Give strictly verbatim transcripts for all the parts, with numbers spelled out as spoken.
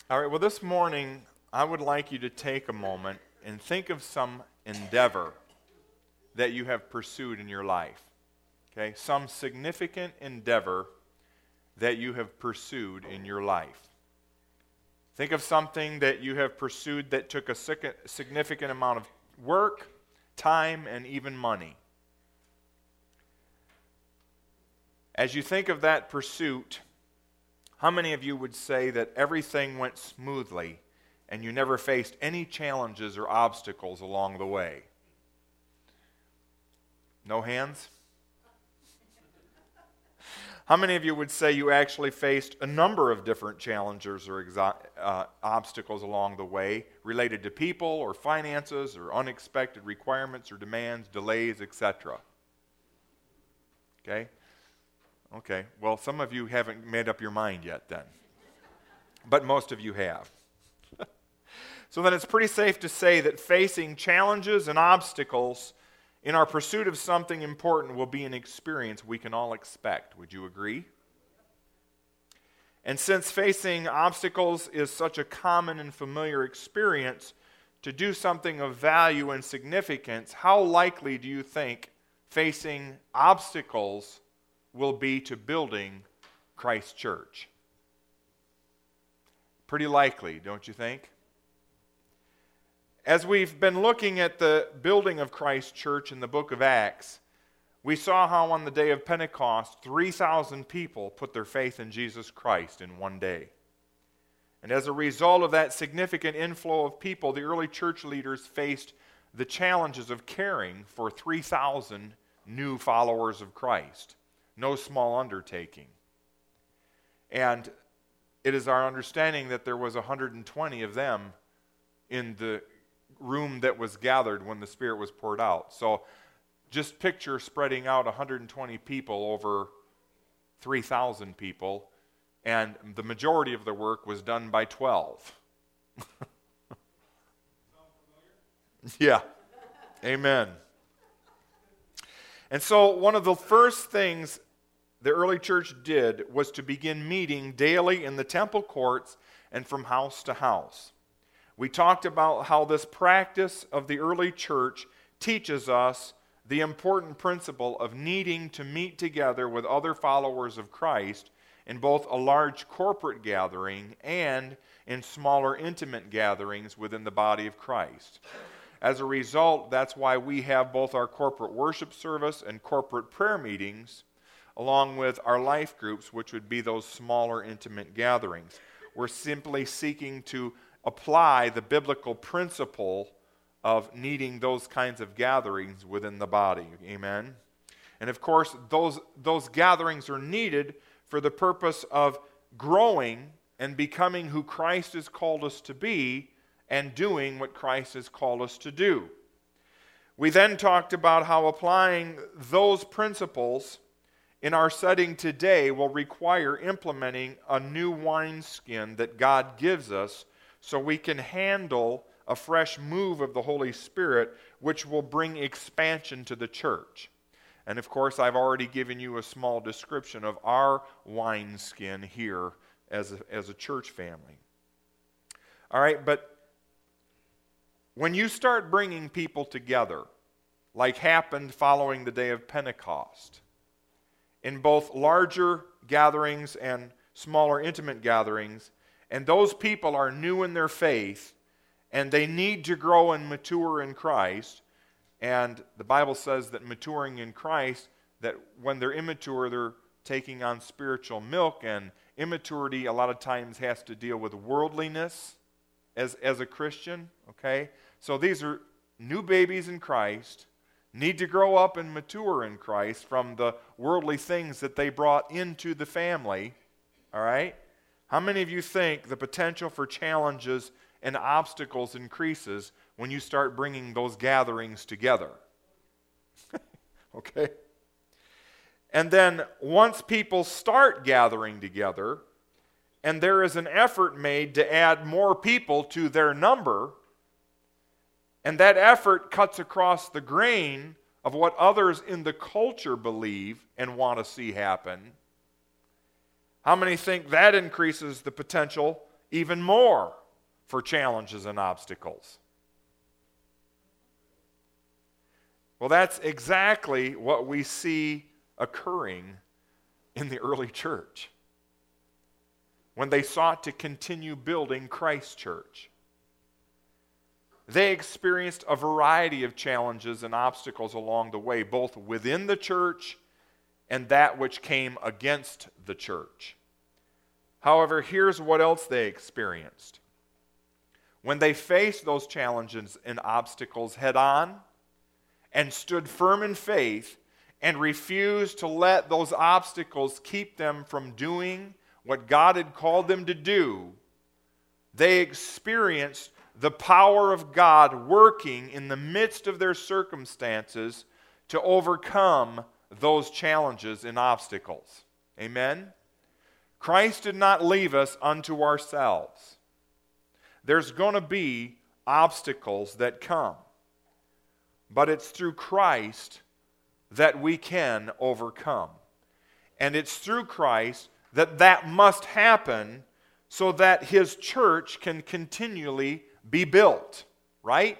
All right, well, this morning, I would like you to take a moment and think of some endeavor that you have pursued in your life. Okay, some significant endeavor that you have pursued in your life. Think of something that you have pursued that took a significant amount of work, time, and even money. As you think of that pursuit, how many of you would say that everything went smoothly and you never faced any challenges or obstacles along the way? No hands? How many of you would say you actually faced a number of different challenges or exo- uh, obstacles along the way related to people or finances or unexpected requirements or demands, delays, et cetera? Okay? Okay, well, some of you haven't made up your mind yet then, but most of you have. So then it's pretty safe to say that facing challenges and obstacles in our pursuit of something important will be an experience we can all expect. Would you agree? And since facing obstacles is such a common and familiar experience, to do something of value and significance, how likely do you think facing obstacles will be to building Christ Church? Pretty likely, don't you think? As we've been looking at the building of Christ Church in the book of Acts, we saw how on the day of Pentecost, three thousand people put their faith in Jesus Christ in one day. And as a result of that significant inflow of people, the early church leaders faced the challenges of caring for three thousand new followers of Christ. No small undertaking. And it is our understanding that there was one hundred twenty of them in the room that was gathered when the Spirit was poured out. So just picture spreading out one hundred twenty people over three thousand people, and the majority of the work was done by twelve. Yeah. Amen. And so one of the first things the early church did was to begin meeting daily in the temple courts and from house to house. We talked about how this practice of the early church teaches us the important principle of needing to meet together with other followers of Christ in both a large corporate gathering and in smaller intimate gatherings within the body of Christ. As a result, that's why we have both our corporate worship service and corporate prayer meetings, along with our life groups, which would be those smaller intimate gatherings. We're simply seeking to apply the biblical principle of needing those kinds of gatherings within the body. Amen? And of course, those, those gatherings are needed for the purpose of growing and becoming who Christ has called us to be and doing what Christ has called us to do. We then talked about how applying those principles in our setting today will require implementing a new wineskin that God gives us so we can handle a fresh move of the Holy Spirit, which will bring expansion to the church. And of course, I've already given you a small description of our wineskin here as a, as a church family. All right, but when you start bringing people together, like happened following the day of Pentecost, in both larger gatherings and smaller intimate gatherings, and those people are new in their faith, and they need to grow and mature in Christ, and the Bible says that maturing in Christ, that when they're immature, they're taking on spiritual milk, and immaturity a lot of times has to deal with worldliness as, as a Christian, okay? So these are new babies in Christ, need to grow up and mature in Christ from the worldly things that they brought into the family, all right? How many of you think the potential for challenges and obstacles increases when you start bringing those gatherings together? Okay? And then once people start gathering together, and there is an effort made to add more people to their number, and that effort cuts across the grain of what others in the culture believe and want to see happen, how many think that increases the potential even more for challenges and obstacles. Well, that's exactly what we see occurring in the early church when they sought to continue building Christ's church. They experienced a variety of challenges and obstacles along the way, both within the church and that which came against the church. However, here's what else they experienced. When they faced those challenges and obstacles head on and stood firm in faith and refused to let those obstacles keep them from doing what God had called them to do, they experienced the power of God working in the midst of their circumstances to overcome those challenges and obstacles. Amen? Christ did not leave us unto ourselves. There's going to be obstacles that come, but it's through Christ that we can overcome. And it's through Christ that that must happen so that His church can continually be built, right?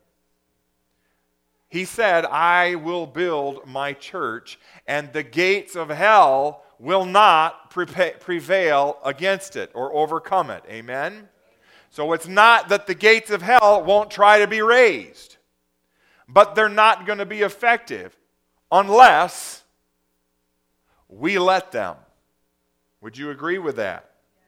He said, I will build my church, and the gates of hell will not prevail against it or overcome it. Amen? So it's not that the gates of hell won't try to be raised, but they're not going to be effective unless we let them. Would you agree with that?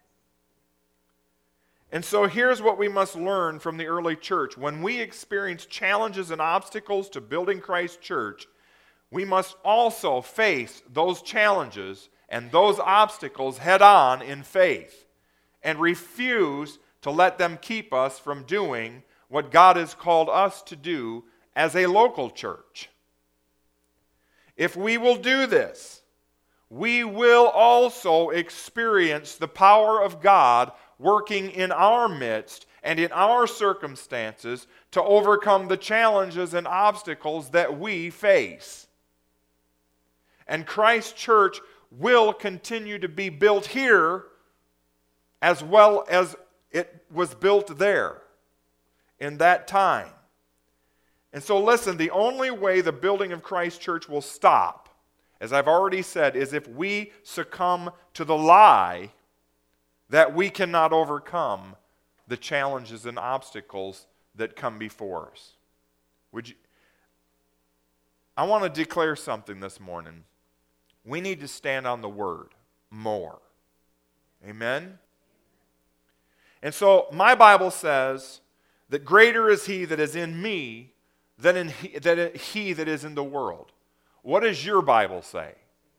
And so here's what we must learn from the early church. When we experience challenges and obstacles to building Christ's church, we must also face those challenges and those obstacles head on in faith and refuse to let them keep us from doing what God has called us to do as a local church. If we will do this, we will also experience the power of God working in our midst and in our circumstances to overcome the challenges and obstacles that we face. And Christ's church will continue to be built here as well as it was built there in that time. And so listen, the only way the building of Christ's church will stop, as I've already said, is if we succumb to the lie that we cannot overcome the challenges and obstacles that come before us. Would you? I want to declare something this morning. We need to stand on the Word more. Amen? And so my Bible says that greater is He that is in me than in he, than he that is in the world. What does your Bible say?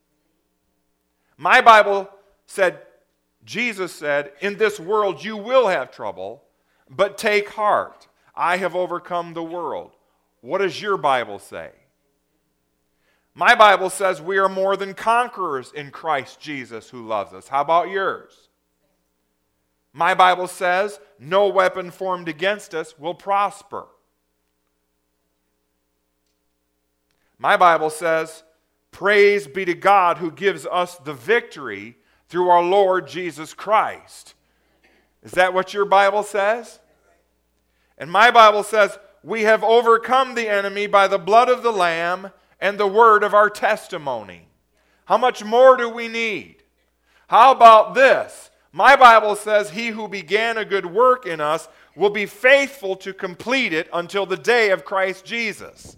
My Bible said, Jesus said, in this world you will have trouble, but take heart. I have overcome the world. What does your Bible say? My Bible says we are more than conquerors in Christ Jesus who loves us. How about yours? My Bible says no weapon formed against us will prosper. My Bible says, praise be to God who gives us the victory through our Lord Jesus Christ. Is that what your Bible says? And my Bible says, we have overcome the enemy by the blood of the Lamb and the word of our testimony. How much more do we need? How about this? My Bible says, he who began a good work in us will be faithful to complete it until the day of Christ Jesus.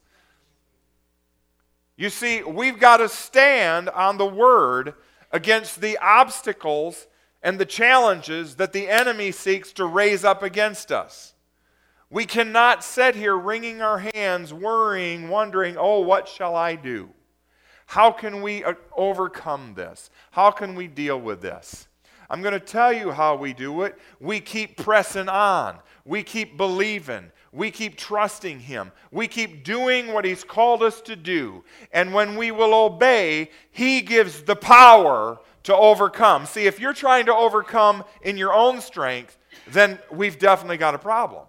You see, we've got to stand on the Word against the obstacles and the challenges that the enemy seeks to raise up against us. We cannot sit here wringing our hands, worrying, wondering, oh, what shall I do? How can we overcome this? How can we deal with this? I'm going to tell you how we do it. We keep pressing on. We keep believing. We keep trusting Him. We keep doing what He's called us to do. And when we will obey, He gives the power to overcome. See, if you're trying to overcome in your own strength, then we've definitely got a problem.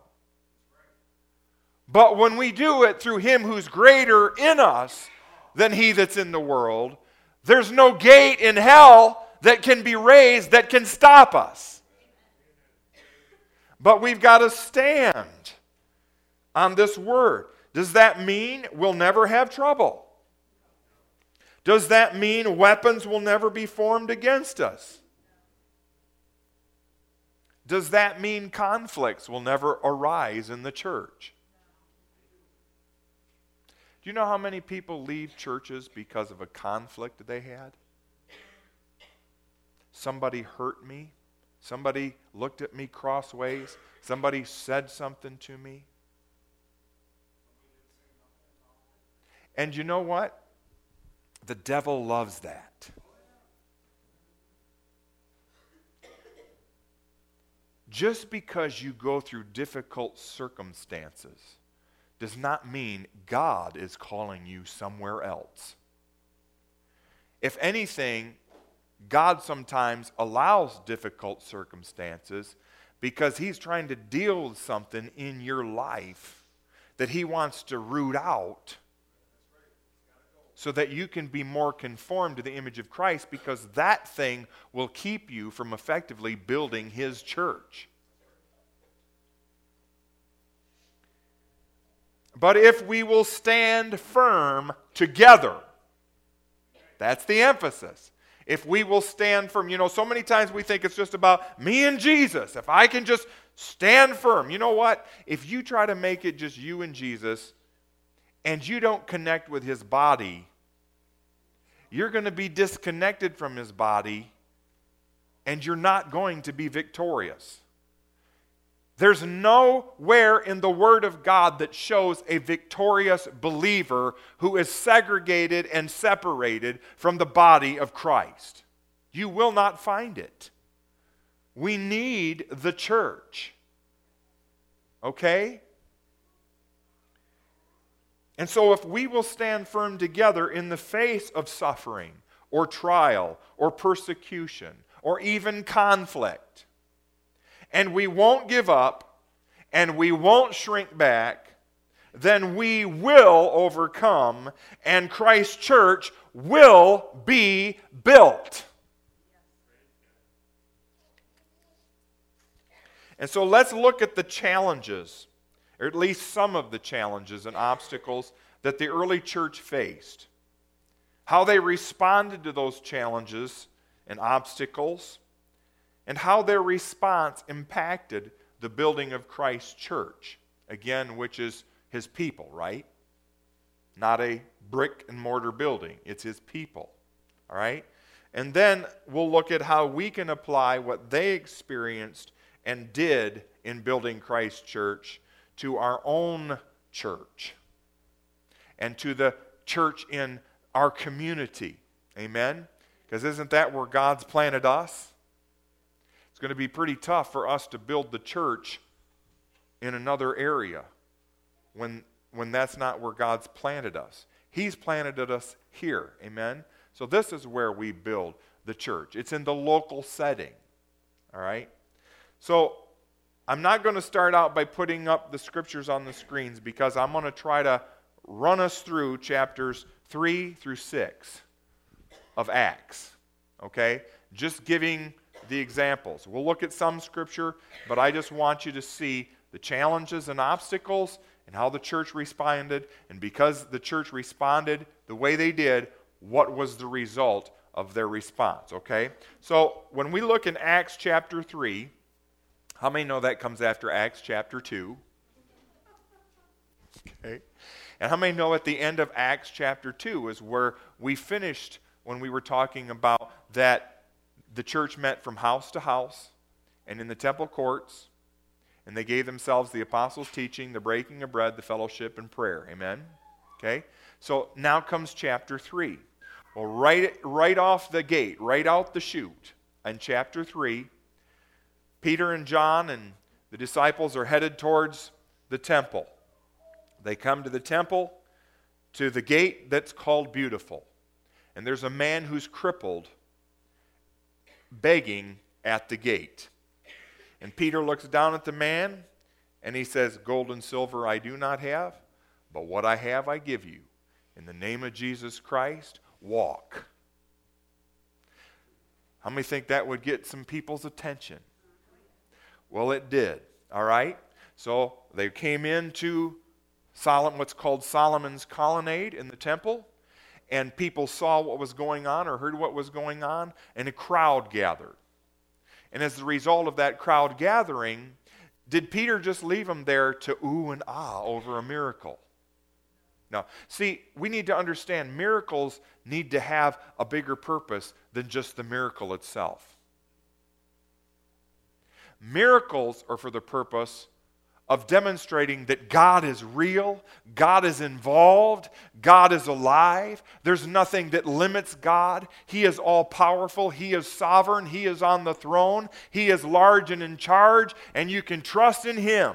But when we do it through Him who's greater in us than he that's in the world, there's no gate in hell that can be raised that can stop us. But we've got to stand on this word. Does that mean we'll never have trouble? Does that mean weapons will never be formed against us? Does that mean conflicts will never arise in the church? Do you know how many people leave churches because of a conflict they had? Somebody hurt me. Somebody looked at me crossways. Somebody said something to me. And you know what? The devil loves that. Just because you go through difficult circumstances does not mean God is calling you somewhere else. If anything, God sometimes allows difficult circumstances because He's trying to deal with something in your life that He wants to root out so that you can be more conformed to the image of Christ, because that thing will keep you from effectively building His church. But if we will stand firm together, that's the emphasis. If we will stand firm, you know, so many times we think it's just about me and Jesus. If I can just stand firm. You know what? If you try to make it just you and Jesus, and you don't connect with His body, you're going to be disconnected from His body, and you're not going to be victorious. There's nowhere in the Word of God that shows a victorious believer who is segregated and separated from the body of Christ. You will not find it. We need the church. Okay? And so if we will stand firm together in the face of suffering or trial or persecution or even conflict, and we won't give up and we won't shrink back, then we will overcome and Christ's church will be built. And so let's look at the challenges, or at least some of the challenges and obstacles that the early church faced. How they responded to those challenges and obstacles, and how their response impacted the building of Christ's church. Again, which is His people, right? Not a brick and mortar building. It's His people. All right? And then we'll look at how we can apply what they experienced and did in building Christ's church to our own church and to the church in our community. Amen? Because isn't that where God's planted us? It's going to be pretty tough for us to build the church in another area when, when that's not where God's planted us. He's planted us here. Amen? So this is where we build the church. It's in the local setting. All right? So I'm not going to start out by putting up the scriptures on the screens, because I'm going to try to run us through chapters three through six of Acts. Okay? Just giving the examples. We'll look at some scripture, but I just want you to see the challenges and obstacles and how the church responded. And because the church responded the way they did, what was the result of their response? Okay? So when we look in Acts chapter three, how many know that comes after Acts chapter two? Okay. And how many know at the end of Acts chapter two is where we finished when we were talking about that the church met from house to house and in the temple courts, and they gave themselves the apostles' teaching, the breaking of bread, the fellowship, and prayer. Amen? Okay? So now comes chapter three. Well, right, right off the gate, right out the chute, in chapter three, Peter and John and the disciples are headed towards the temple. They come to the temple, to the gate that's called Beautiful. And there's a man who's crippled, begging at the gate. And Peter looks down at the man, and he says, "Gold and silver I do not have, but what I have I give you. In the name of Jesus Christ, walk." How many think that would get some people's attention? Well, it did. All right? So they came into Solomon, what's called Solomon's colonnade in the temple, and people saw what was going on or heard what was going on, and a crowd gathered. And as a result of that crowd gathering, did Peter just leave them there to ooh and ah over a miracle? No. See, we need to understand miracles need to have a bigger purpose than just the miracle itself. Miracles are for the purpose of demonstrating that God is real, God is involved, God is alive. There's nothing that limits God. He is all-powerful, He is sovereign, He is on the throne, He is large and in charge, and you can trust in Him.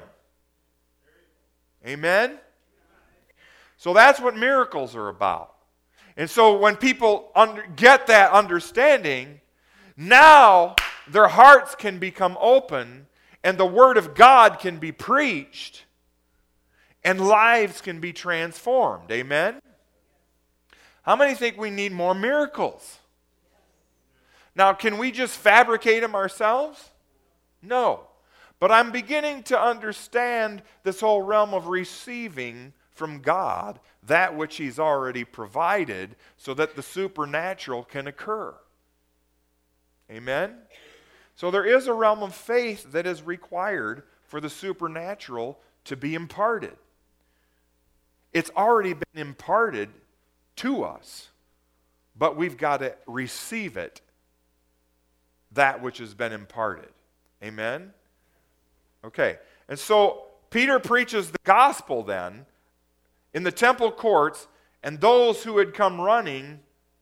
Amen? So that's what miracles are about. And so when people under, get that understanding, now their hearts can become open, and the Word of God can be preached, and lives can be transformed. Amen? How many think we need more miracles? Now, can we just fabricate them ourselves? No. But I'm beginning to understand this whole realm of receiving from God that which He's already provided so that the supernatural can occur. Amen? So there is a realm of faith that is required for the supernatural to be imparted. It's already been imparted to us, but we've got to receive it, that which has been imparted. Amen? Okay, and so Peter preaches the gospel then in the temple courts, and those who had come running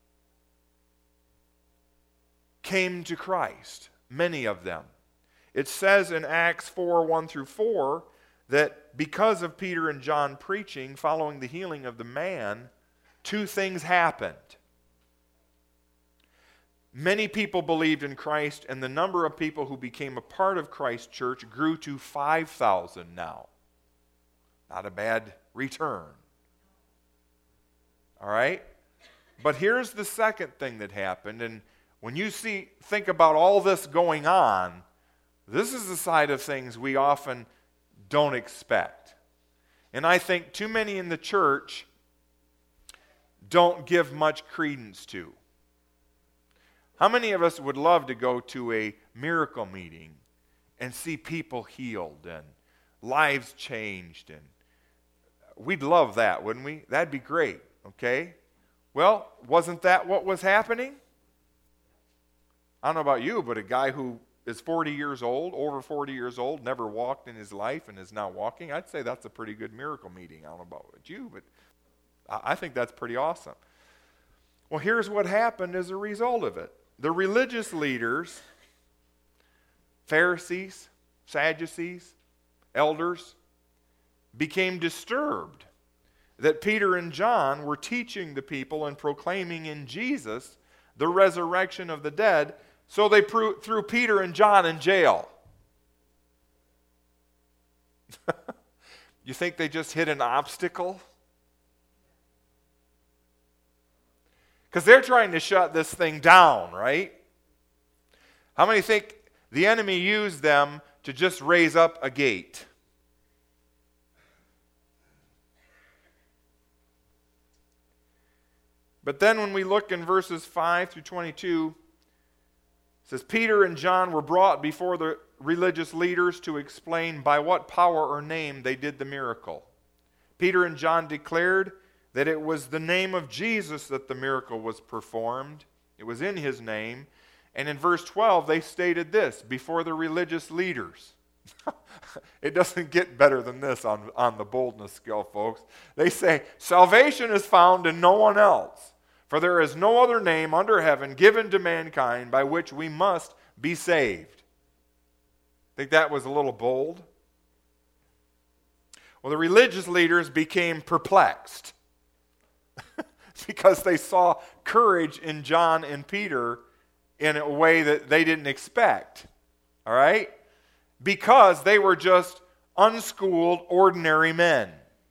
came to Christ. Many of them. It says in Acts four, one through four, that because of Peter and John preaching, following the healing of the man, two things happened. Many people believed in Christ, and the number of people who became a part of Christ's church grew to five thousand now. Not a bad return. All right? But here's the second thing that happened, and when you see, think about all this going on, this is the side of things we often don't expect. And I think too many in the church don't give much credence to. How many of us would love to go to a miracle meeting and see people healed and lives changed? And we'd love that, wouldn't we? That'd be great, okay? Well, wasn't that what was happening? I don't know about you, but a guy who is forty years old, over forty years old, never walked in his life and is now walking, I'd say that's a pretty good miracle meeting. I don't know about you, but I think that's pretty awesome. Well, here's what happened as a result of it. The religious leaders, Pharisees, Sadducees, elders, became disturbed that Peter and John were teaching the people and proclaiming in Jesus the resurrection of the dead. So they threw Peter and John in jail. You think they just hit an obstacle? Because they're trying to shut this thing down, right? How many think the enemy used them to just raise up a gate? But then when we look in verses five through twenty-two, it says, Peter and John were brought before the religious leaders to explain by what power or name they did the miracle. Peter and John declared that it was the name of Jesus that the miracle was performed. It was in His name. And in verse twelve, they stated this before the religious leaders. It doesn't get better than this on, on the boldness scale, folks. They say, salvation is found in no one else, for there is no other name under heaven given to mankind by which we must be saved. Think that was a little bold? Well, the religious leaders became perplexed because they saw courage in John and Peter in a way that they didn't expect. All right? Because they were just unschooled, ordinary men.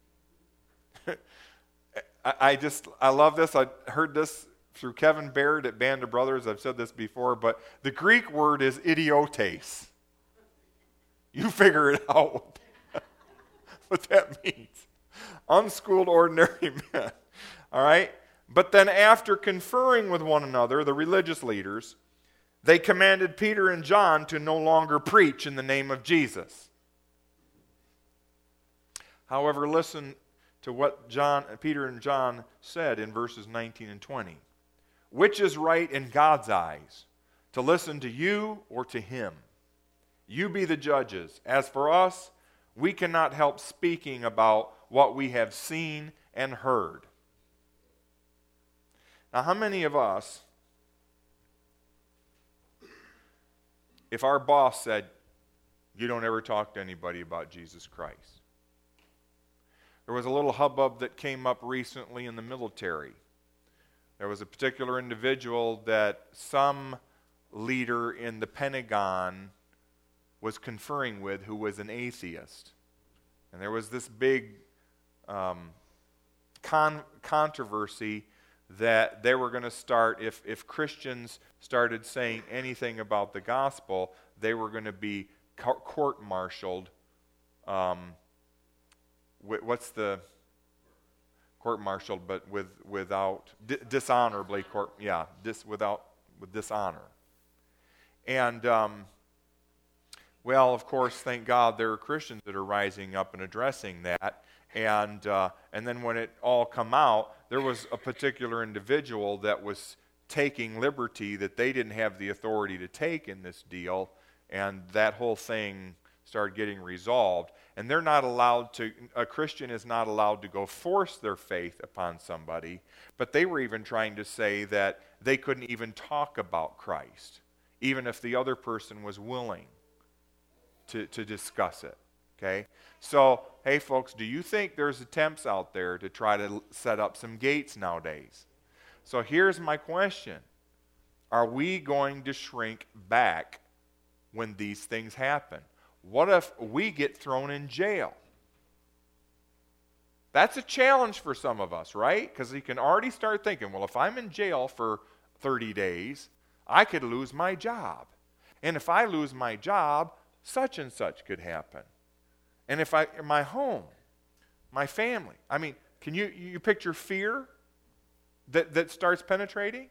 I just, I love this. I heard this through Kevin Baird at Band of Brothers. I've said this before, but the Greek word is idiotes. You figure it out what that means. Unschooled, ordinary men. All right? But then after conferring with one another, the religious leaders, they commanded Peter and John to no longer preach in the name of Jesus. However, listen to what John, Peter and John said in verses nineteen and twenty. Which is right in God's eyes, to listen to you or to him? You be the judges. As for us, we cannot help speaking about what we have seen and heard. Now, how many of us, if our boss said, you don't ever talk to anybody about Jesus Christ? There was a little hubbub that came up recently in the military. There was a particular individual that some leader in the Pentagon was conferring with who was an atheist. And there was this big um, con- controversy that they were going to start, if, if Christians started saying anything about the gospel, they were going to be court-martialed. Um, what's the... court-martialed, but with without di- dishonorably court, yeah, dis without with dishonor. And um, well, of course, thank God there are Christians that are rising up and addressing that. And uh, and then when it all come out, there was a particular individual that was taking liberty that they didn't have the authority to take in this deal, and that whole thing started getting resolved. And they're not allowed to, a Christian is not allowed to go force their faith upon somebody, but they were even trying to say that they couldn't even talk about Christ, even if the other person was willing to, to discuss it. Okay? So, hey folks, do you think there's attempts out there to try to set up some gates nowadays? So here's my question. Are we going to shrink back when these things happen? What if we get thrown in jail? That's a challenge for some of us, right? Because you can already start thinking, well, if I'm in jail for thirty days, I could lose my job. And if I lose my job, such and such could happen. And if I, my home, my family. I mean, can you, you picture fear that, that starts penetrating?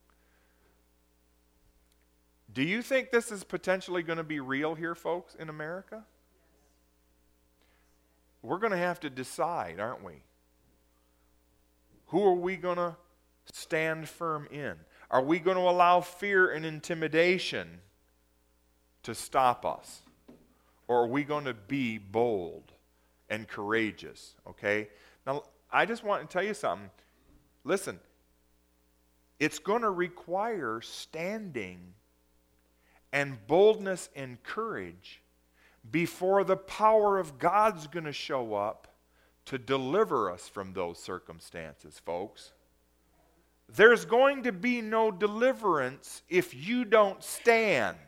Do you think this is potentially going to be real here, folks, in America? We're going to have to decide, aren't we? Who are we going to stand firm in? Are we going to allow fear and intimidation to stop us? Or are we going to be bold and courageous? Okay? Now, I just want to tell you something. Listen, it's going to require standing and boldness and courage before the power of God's going to show up to deliver us from those circumstances, folks. There's going to be no deliverance if you don't stand.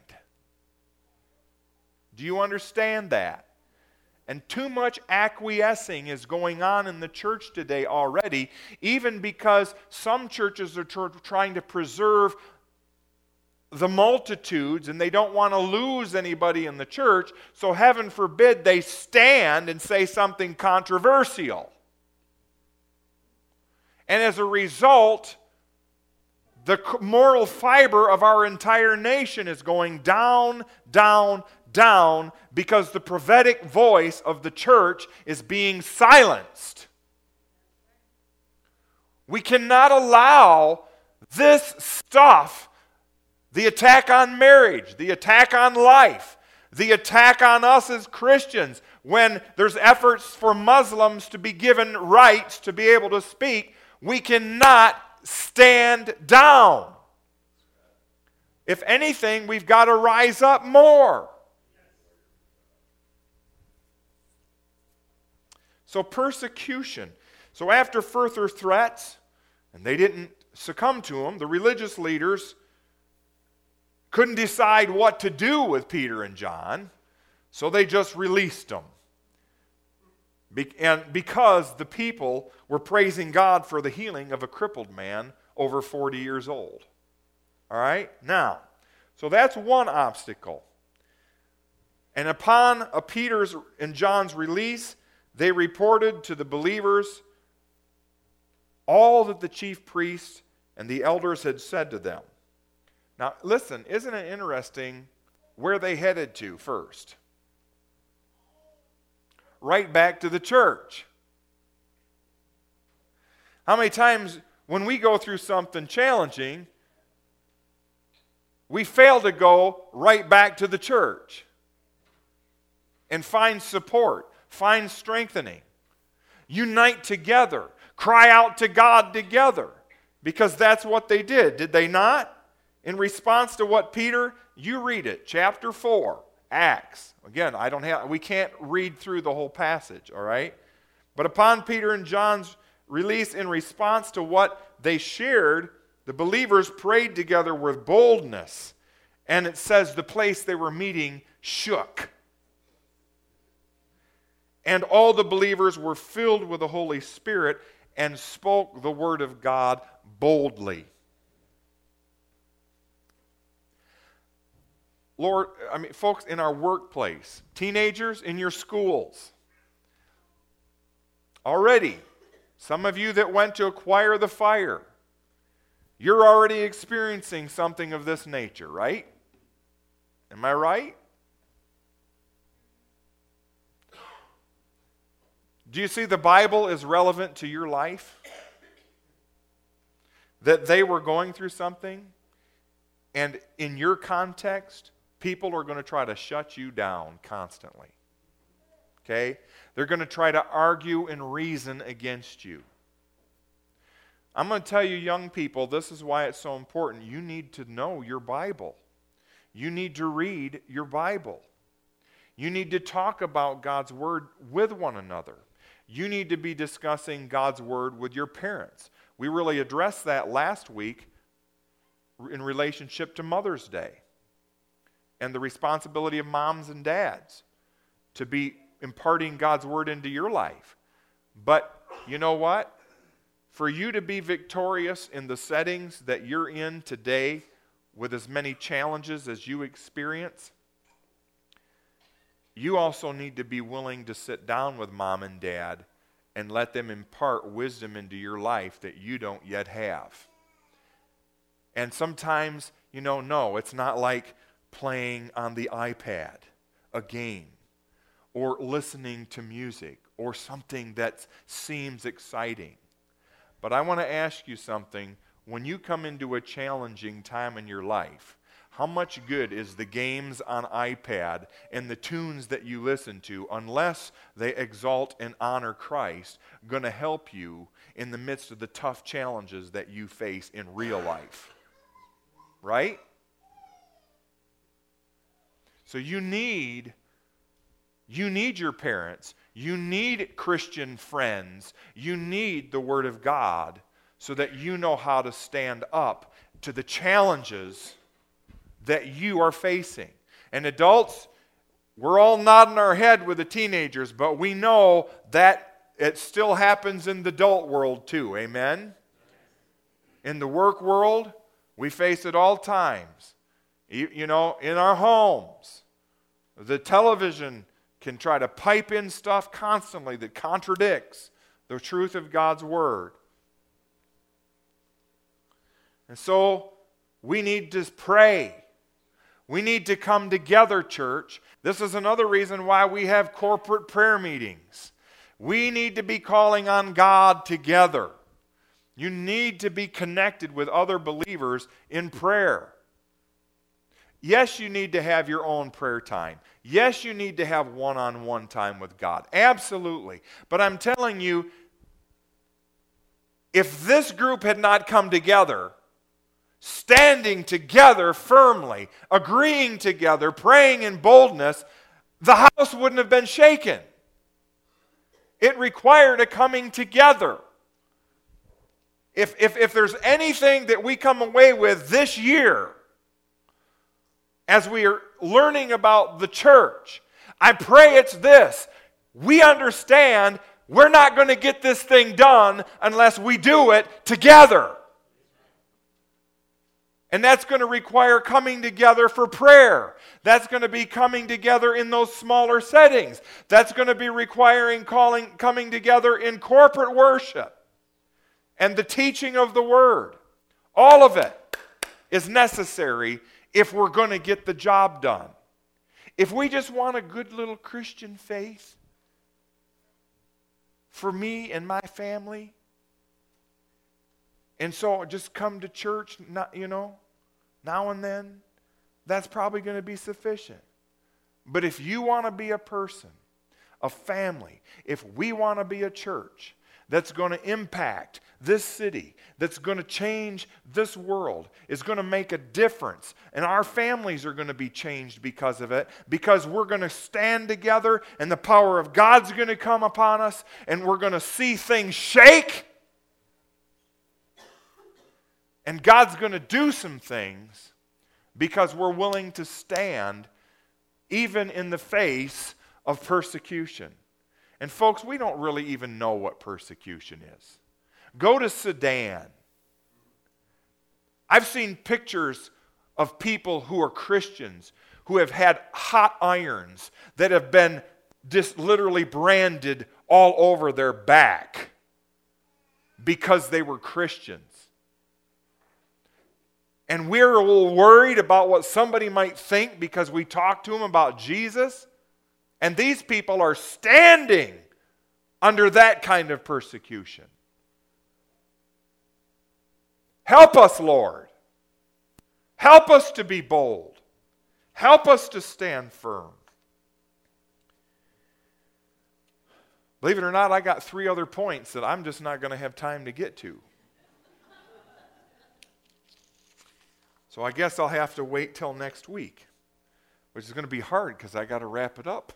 Do you understand that? And too much acquiescing is going on in the church today already, even because some churches are tr- trying to preserve the multitudes, and they don't want to lose anybody in the church, so heaven forbid they stand and say something controversial. And as a result, the moral fiber of our entire nation is going down, down, down, because the prophetic voice of the church is being silenced. We cannot allow this stuff, the attack on marriage, the attack on life, the attack on us as Christians, when there's efforts for Muslims to be given rights to be able to speak, we cannot stand down. If anything, we've got to rise up more. So persecution. So after further threats, and they didn't succumb to them, the religious leaders couldn't decide what to do with Peter and John, so they just released them. Be- and because the people were praising God for the healing of a crippled man over forty years old. All right? Now, so that's one obstacle. And upon a Peter's and John's release, they reported to the believers all that the chief priests and the elders had said to them. Now, listen, isn't it interesting where they headed to first? Right back to the church. How many times when we go through something challenging, we fail to go right back to the church and find support, find strengthening, unite together, cry out to God together, because that's what they did, did they not? In response to what Peter, you read it, chapter four, Acts. Again, I don't have, we can't read through the whole passage, all right? But upon Peter and John's release, in response to what they shared, the believers prayed together with boldness. And it says the place they were meeting shook. And all the believers were filled with the Holy Spirit and spoke the word of God boldly. Lord, I mean, folks, in our workplace, teenagers in your schools, already, some of you that went to acquire the fire, you're already experiencing something of this nature, right? Am I right? Do you see the Bible is relevant to your life? That they were going through something, and in your context, people are going to try to shut you down constantly. Okay? They're going to try to argue and reason against you. I'm going to tell you, young people, this is why it's so important. You need to know your Bible. You need to read your Bible. You need to talk about God's Word with one another. You need to be discussing God's Word with your parents. We really addressed that last week in relationship to Mother's Day and the responsibility of moms and dads to be imparting God's Word into your life. But you know what? For you to be victorious in the settings that you're in today with as many challenges as you experience, you also need to be willing to sit down with mom and dad and let them impart wisdom into your life that you don't yet have. And sometimes, you know, no, it's not like playing on the iPad a game or listening to music or something that seems exciting. But I want to ask you something. When you come into a challenging time in your life, how much good is the games on iPad and the tunes that you listen to, unless they exalt and honor Christ, going to help you in the midst of the tough challenges that you face in real life? Right? So you need, you need your parents. You need Christian friends. You need the Word of God so that you know how to stand up to the challenges that you are facing. And adults, we're all nodding our head with the teenagers, but we know that it still happens in the adult world too. Amen? In the work world, we face it all times. You, you know, in our homes, the television can try to pipe in stuff constantly that contradicts the truth of God's Word. And so we need to pray. We need to come together, church. This is another reason why we have corporate prayer meetings. We need to be calling on God together. You need to be connected with other believers in prayer. Yes, you need to have your own prayer time. Yes, you need to have one-on-one time with God. Absolutely. But I'm telling you, if this group had not come together, standing together firmly, agreeing together, praying in boldness, the house wouldn't have been shaken. It required a coming together. If, if, if there's anything that we come away with this year, as we are learning about the church, I pray it's this. We understand we're not going to get this thing done unless we do it together. And that's going to require coming together for prayer. That's going to be coming together in those smaller settings. That's going to be requiring calling, coming together in corporate worship and the teaching of the Word. All of it is necessary if we're going to get the job done. If we just want a good little Christian faith for me and my family, and so just come to church, not, you know, now and then, that's probably going to be sufficient. But if you want to be a person, a family, if we want to be a church that's going to impact this city, that's going to change this world, is going to make a difference, and our families are going to be changed because of it, because we're going to stand together and the power of God's going to come upon us, and we're going to see things shake, and God's going to do some things because we're willing to stand even in the face of persecution. And folks, we don't really even know what persecution is. Go to Sudan. I've seen pictures of people who are Christians who have had hot irons that have been just literally branded all over their back because they were Christians. And we're a little worried about what somebody might think because we talk to them about Jesus. And these people are standing under that kind of persecution. Help us, Lord. Help us to be bold. Help us to stand firm. Believe it or not, I got three other points that I'm just not going to have time to get to. So I guess I'll have to wait till next week, which is going to be hard because I got to wrap it up.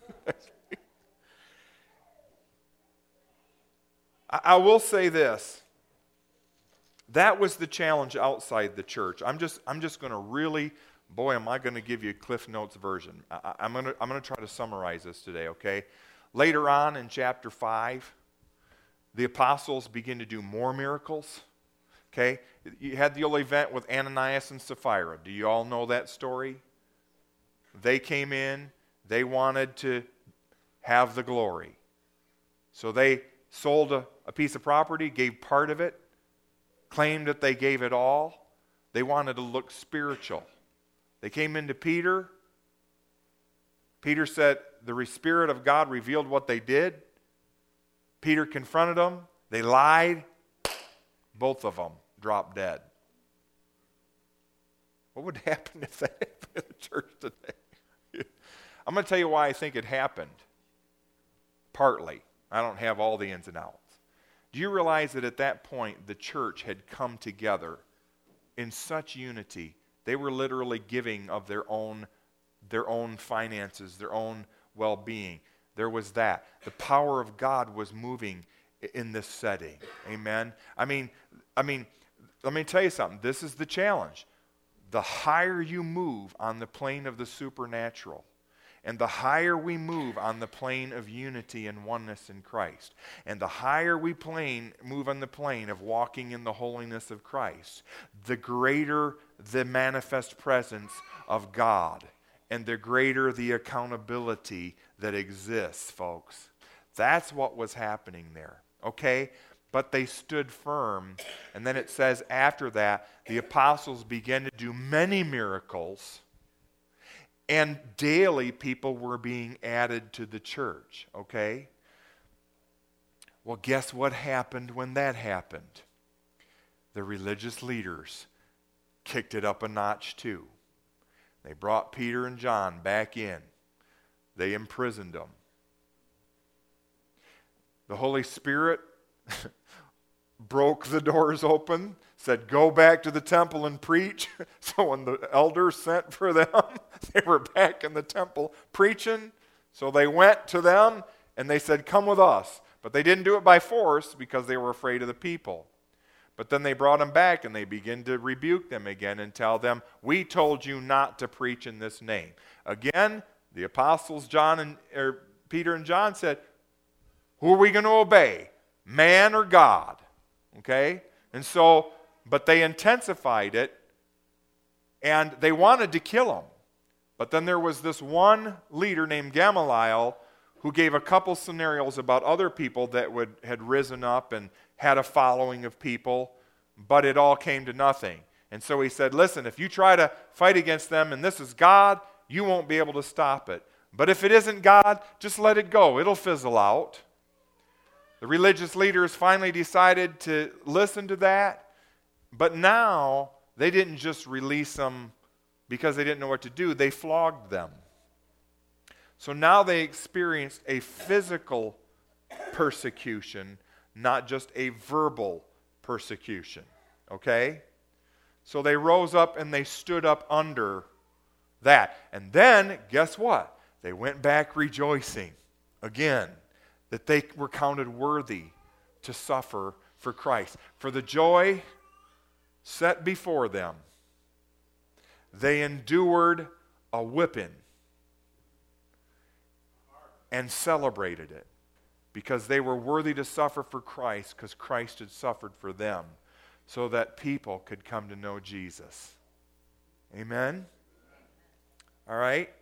I will say this. That was the challenge outside the church. I'm just I'm just going to really, boy, am I going to give you a Cliff Notes version. I, I'm going to I'm going to try to summarize this today, okay? Later on in chapter five, the apostles begin to do more miracles. Okay, you had the old event with Ananias and Sapphira. Do you all know that story? They came in, they wanted to have the glory. So they sold a, a piece of property, gave part of it, claimed that they gave it all. They wanted to look spiritual. They came into Peter. Peter said, the Spirit of God revealed what they did. Peter confronted them. They lied. Both of them dropped dead. What would happen if that happened in the church today? I'm going to tell you why I think it happened. Partly. I don't have all the ins and outs. Do you realize that at that point the church had come together in such unity? They were literally giving of their own, their own finances, their own well-being. There was that. The power of God was moving in this setting. Amen. I mean, I mean, let me tell you something. This is the challenge. The higher you move on the plane of the supernatural, and the higher we move on the plane of unity and oneness in Christ, and the higher we plane, move on the plane of walking in the holiness of Christ, the greater the manifest presence of God, and the greater the accountability that exists, folks. That's what was happening there. Okay? But they stood firm. And then it says after that, the apostles began to do many miracles. And daily people were being added to the church. Okay? Well, guess what happened when that happened? The religious leaders kicked it up a notch too. They brought Peter and John back in. They imprisoned them. The Holy Spirit broke the doors open, said, go back to the temple and preach. So when the elders sent for them, they were back in the temple preaching. So they went to them and they said, come with us. But they didn't do it by force because they were afraid of the people. But then they brought them back and they began to rebuke them again and tell them, we told you not to preach in this name. Again, the apostles John and or Peter and John said, who are we going to obey? Man or God? Okay? And so, but they intensified it And they wanted to kill him. But then there was this one leader named Gamaliel who gave a couple scenarios about other people that would had risen up and had a following of people, but it all came to nothing. And so he said, listen, if you try to fight against them and this is God, you won't be able to stop it. But if it isn't God, just let it go. It'll fizzle out. The religious leaders finally decided to listen to that, but now they didn't just release them because they didn't know what to do. They flogged them. So now they experienced a physical persecution, not just a verbal persecution. Okay? So they rose up and they stood up under that. And then, guess what? They went back rejoicing again that they were counted worthy to suffer for Christ. For the joy set before them, they endured a whipping and celebrated it because they were worthy to suffer for Christ because Christ had suffered for them so that people could come to know Jesus. Amen? All right?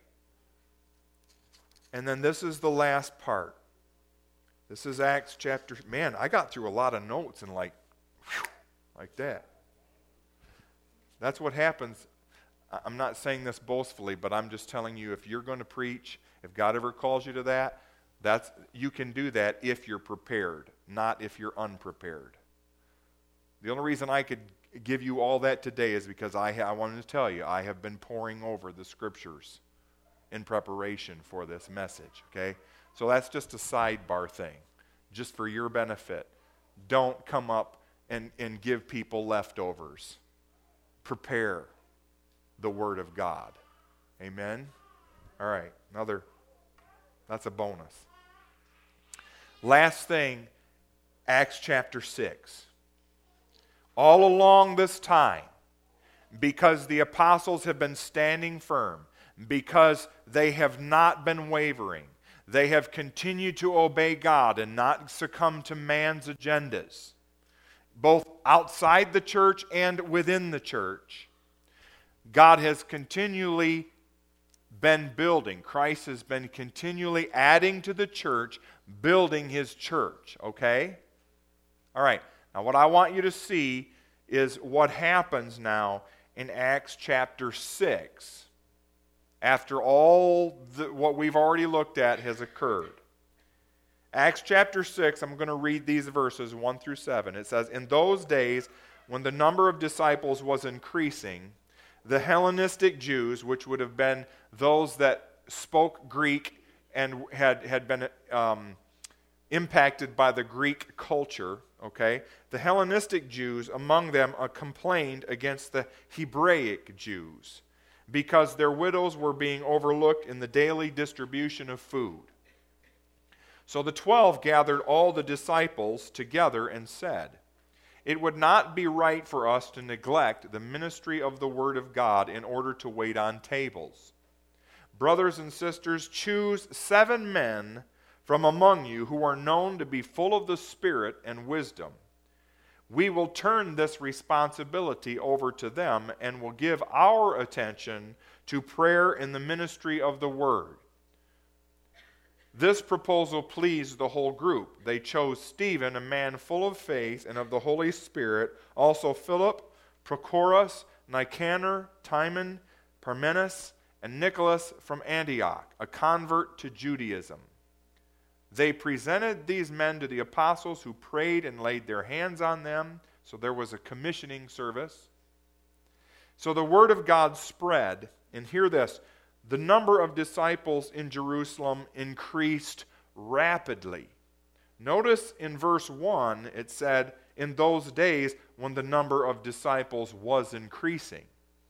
And then this is the last part. This is Acts chapter... Man, I got through a lot of notes and like, whew, like that. That's what happens. I'm not saying this boastfully, but I'm just telling you, if you're going to preach, if God ever calls you to that, that's you can do that if you're prepared, not if you're unprepared. The only reason I could give you all that today is because I, ha- I wanted to tell you, I have been poring over the scriptures in preparation for this message, okay? So that's just a sidebar thing, just for your benefit. Don't come up and, and give people leftovers. Prepare the Word of God. Amen? All right, another, that's a bonus. Last thing, Acts chapter six. All along this time, because the apostles have been standing firm, because they have not been wavering, they have continued to obey God and not succumb to man's agendas, both outside the church and within the church. God has continually been building. Christ has been continually adding to the church, building his church, okay? All right, now what I want you to see is what happens now in Acts chapter six after all the, what we've already looked at has occurred. Acts chapter six, I'm going to read these verses one through seven. It says, in those days when the number of disciples was increasing, the Hellenistic Jews, which would have been those that spoke Greek and had, had been um, impacted by the Greek culture, okay? The Hellenistic Jews among them uh, complained against the Hebraic Jews because their widows were being overlooked in the daily distribution of food. So the twelve gathered all the disciples together and said, it would not be right for us to neglect the ministry of the Word of God in order to wait on tables. Brothers and sisters, choose seven men from among you who are known to be full of the Spirit and wisdom. We will turn this responsibility over to them and will give our attention to prayer in the ministry of the Word. This proposal pleased the whole group. They chose Stephen, a man full of faith and of the Holy Spirit, also Philip, Prochorus, Nicanor, Timon, Parmenas, and Nicholas from Antioch, a convert to Judaism. They presented these men to the apostles, who prayed and laid their hands on them. So there was a commissioning service. So the word of God spread, and hear this, the number of disciples in Jerusalem increased rapidly. Notice in verse one, it said, in those days when the number of disciples was increasing.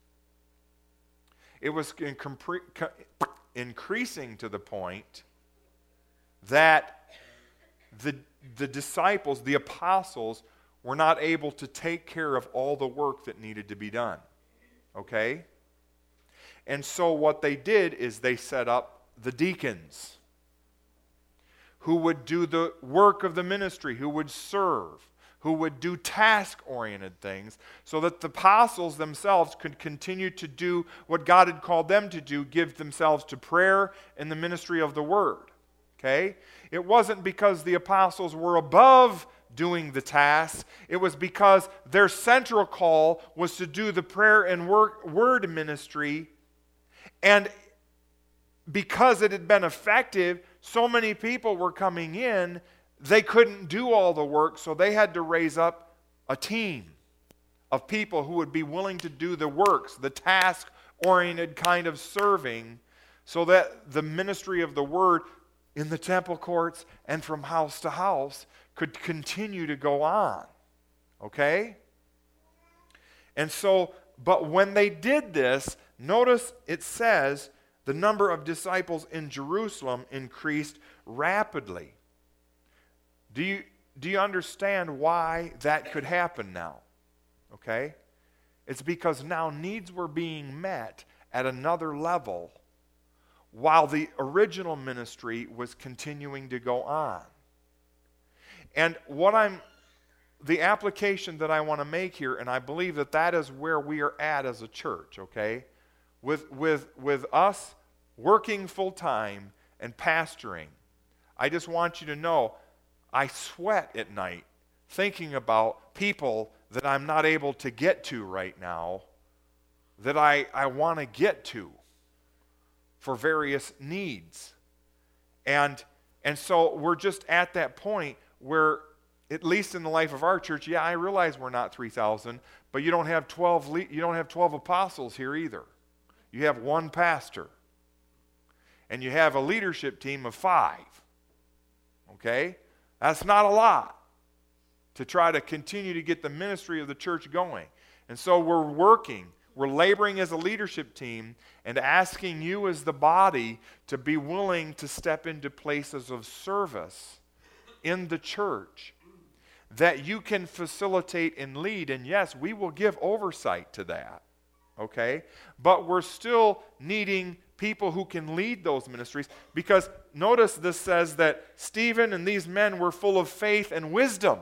It was increasing to the point that the, the disciples, the apostles, were not able to take care of all the work that needed to be done. Okay? And so what they did is they set up the deacons who would do the work of the ministry, who would serve, who would do task-oriented things so that the apostles themselves could continue to do what God had called them to do, give themselves to prayer and the ministry of the word. Okay? It wasn't because the apostles were above doing the tasks. It was because their central call was to do the prayer and work, word ministry. And because it had been effective, so many people were coming in, they couldn't do all the work, so they had to raise up a team of people who would be willing to do the works, the task-oriented kind of serving, so that the ministry of the word in the temple courts and from house to house could continue to go on. Okay? And so, but when they did this, notice it says the number of disciples in Jerusalem increased rapidly. Do you, do you understand why that could happen now? Okay? It's because now needs were being met at another level while the original ministry was continuing to go on. And what I'm, the application that I want to make here, and I believe that that is where we are at as a church, okay? With, with, with us working full-time and pastoring, I just want you to know I sweat at night thinking about people that I'm not able to get to right now that I, I want to get to for various needs. And, and so we're just at that point where, at least in the life of our church, yeah, I realize we're not three thousand, but you don't have twelve le- you don't have twelve apostles here either. You have one pastor. And you have a leadership team of five. Okay? That's not a lot to try to continue to get the ministry of the church going. And so we're working, we're laboring as a leadership team and asking you as the body to be willing to step into places of service in the church that you can facilitate and lead. And yes, we will give oversight to that. Okay? But we're still needing people who can lead those ministries, because notice this says that Stephen and these men were full of faith and wisdom.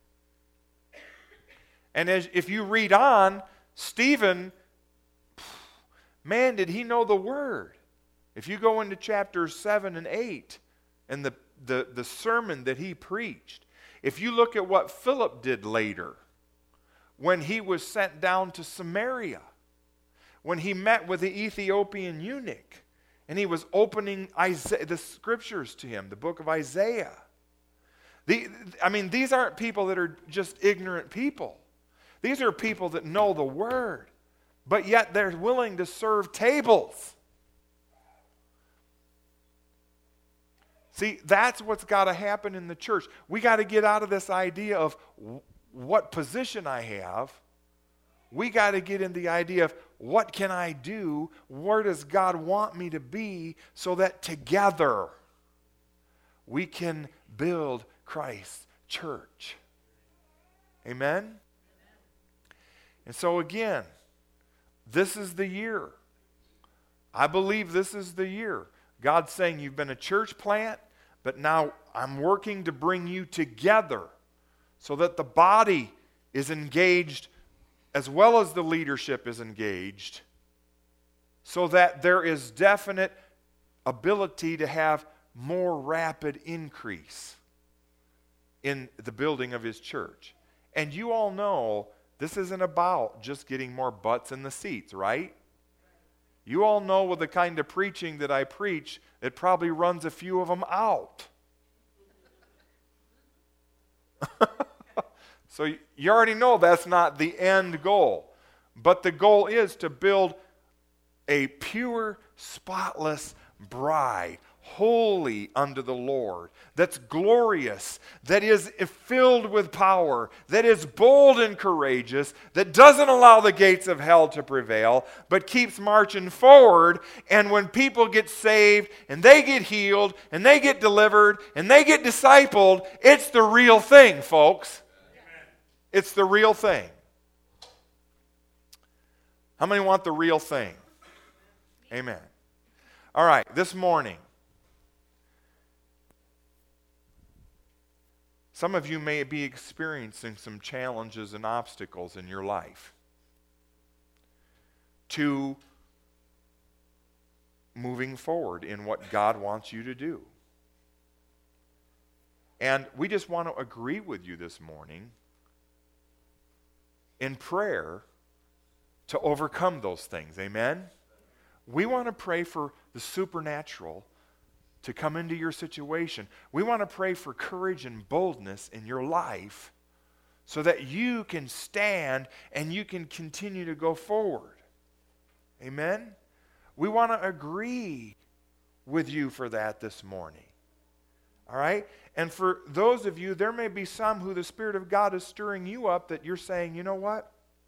And as, if you read on, Stephen, man, did he know the word. If you go into chapters seven and eight and the, the, the sermon that he preached, if you look at what Philip did later when he was sent down to Samaria, when he met with the Ethiopian eunuch, and he was opening Isaiah, the scriptures to him, the book of Isaiah. The, I mean, these aren't people that are just ignorant people. These are people that know the word, but yet they're willing to serve tables. See, that's what's got to happen in the church. We got to get out of this idea of what position I have. We got to get in the idea of what can I do? Where does God want me to be so that together we can build Christ's church? Amen? And so again, this is the year. I believe this is the year. God's saying you've been a church plant, but now I'm working to bring you together so that the body is engaged as well as the leadership is engaged, so that there is definite ability to have more rapid increase in the building of his church. And you all know this isn't about just getting more butts in the seats, right? You all know with the kind of preaching that I preach, it probably runs a few of them out. So you already know that's not the end goal. But the goal is to build a pure, spotless bride, holy unto the Lord, that's glorious, that is filled with power, that is bold and courageous, that doesn't allow the gates of hell to prevail, but keeps marching forward. And when people get saved, and they get healed, and they get delivered, and they get discipled, it's the real thing, folks. It's the real thing. How many want the real thing? Amen. All right, this morning, Some of you may be experiencing some challenges and obstacles in your life to moving forward in what God wants you to do. And we just want to agree with you this morning in prayer to overcome those things. Amen? We want to pray for the supernatural to come into your situation. We want to pray for courage and boldness in your life so that you can stand and you can continue to go forward. Amen? We want to agree with you for that this morning. All right? And for those of you, there may be some who the Spirit of God is stirring you up that you're saying, you know what?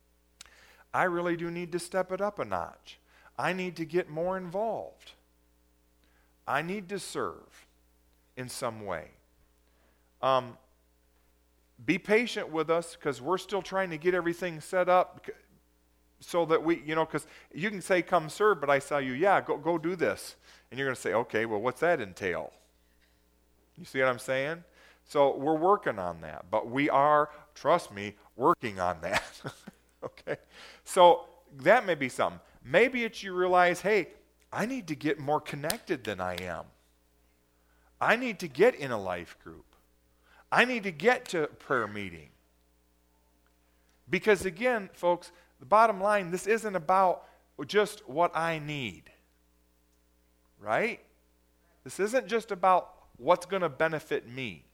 I really do need to step it up a notch. I need to get more involved. I need to serve in some way. Um, be patient with us because we're still trying to get everything set up so that we, you know, because you can say, come serve, but I tell you, yeah, go, go do this. And you're going to say, okay, well, what's that entail? You see what I'm saying? So we're working on that, but we are, trust me, working on that. Okay? So that may be something. Maybe it's you realize, hey, I need to get more connected than I am. I need to get in a life group. I need to get to a prayer meeting. Because again, folks, the bottom line, this isn't about just what I need. Right? This isn't just about what's going to benefit me.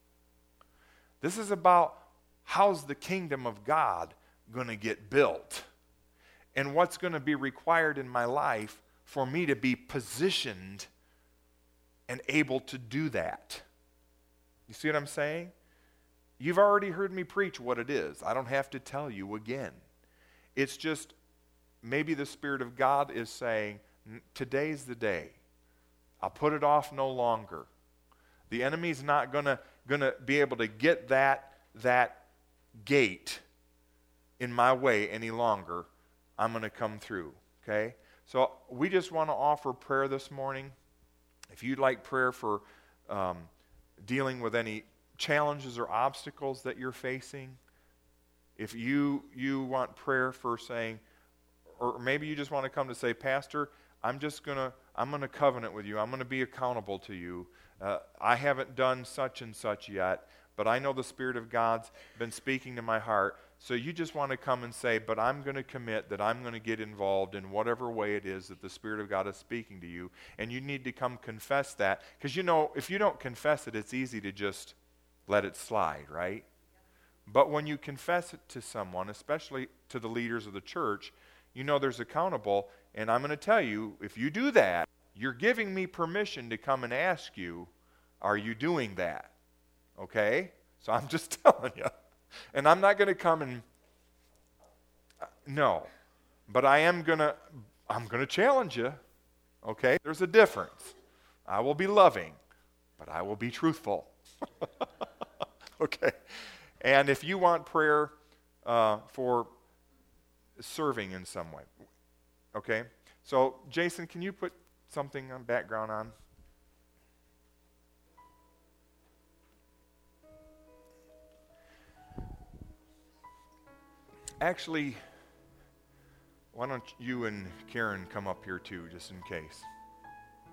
This is about how's the kingdom of God going to get built and what's going to be required in my life for me to be positioned and able to do that. You see what I'm saying? You've already heard me preach what it is. I don't have to tell you again. It's just maybe the Spirit of God is saying, today's the day. I'll put it off no longer. The enemy's not gonna gonna be able to get that that gate in my way any longer. I'm gonna come through. Okay? So we just want to offer prayer this morning. If you'd like prayer for um, dealing with any challenges or obstacles that you're facing, if you you want prayer for saying, or maybe you just want to come to say, Pastor, I'm just gonna I'm gonna covenant with you. I'm gonna be accountable to you. Uh, I haven't done such and such yet, but I know the Spirit of God's been speaking to my heart. So you just want to come and say, but I'm going to commit that I'm going to get involved in whatever way it is that the Spirit of God is speaking to you. And you need to come confess that. Because you know, if you don't confess it, it's easy to just let it slide, right? But when you confess it to someone, especially to the leaders of the church, you know there's accountable. And I'm going to tell you, if you do that, you're giving me permission to come and ask you, are you doing that? Okay? So I'm just telling you. And I'm not going to come and, uh, no. But I am going to, I'm going to challenge you. Okay? There's a difference. I will be loving, but I will be truthful. Okay? And if you want prayer uh, for serving in some way. Okay? So, Jason, can you put something on background on? Actually, why don't you and Karen come up here too, just in case.